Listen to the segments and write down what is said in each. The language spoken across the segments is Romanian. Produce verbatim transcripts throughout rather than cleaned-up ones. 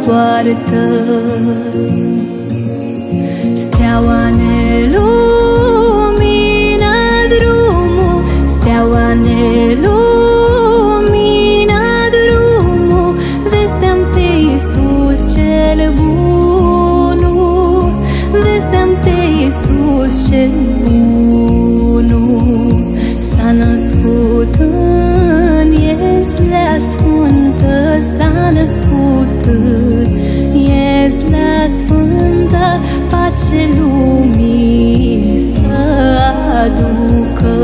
poartă. Steaua ne lumină drumul, steaua ne lumină drumul. Vestem pe Iisus cel bunul, vestem pe Iisus cel bunul. S-a născut în Ieslea Sfântă, s-a născut în Ieslea Sfântă, pace lumii să aducă.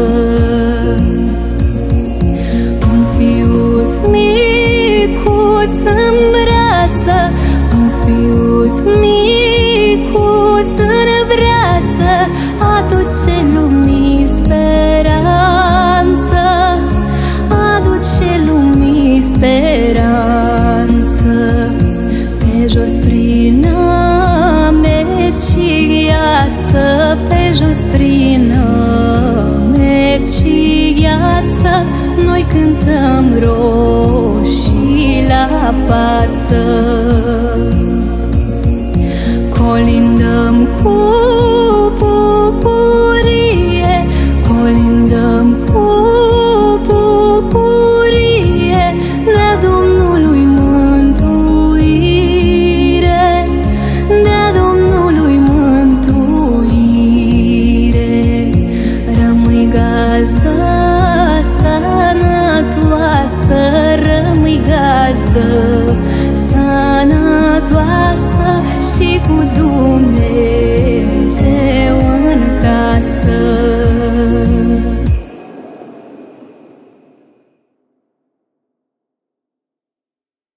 Un fiuț micuț în brață, un fiuț micuț în brață, aduce lumii speranță, aduce lumii speranță. Pe jos prin ameți și gheață, pe jos prin ameți și gheață, noi cântăm roșii la față. Colindăm cu bucurie, colindăm cu bucurie, dea Domnului mântuire, dea Domnului mântuire. Rămâi gazdă sănătoasă, rămâi gazdă sănătoasă și cu Dumnezeu